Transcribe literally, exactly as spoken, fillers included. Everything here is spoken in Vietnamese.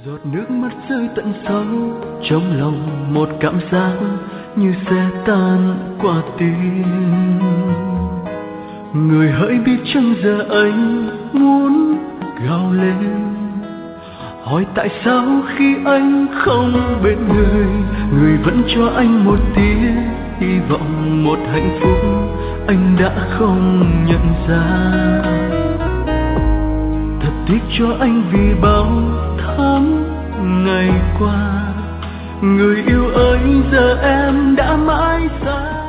Giọt nước mắt rơi tận sâu trong lòng, một cảm giác như sẽ tan qua tim. Người hỡi biết chăng giờ anh muốn gào lên, hỏi tại sao khi anh không bên người, người vẫn cho anh một tia hy vọng, một hạnh phúc anh đã không nhận ra. Thật tiếc cho anh vì bao tháng ngày qua, người yêu ơi giờ em đã mãi xa.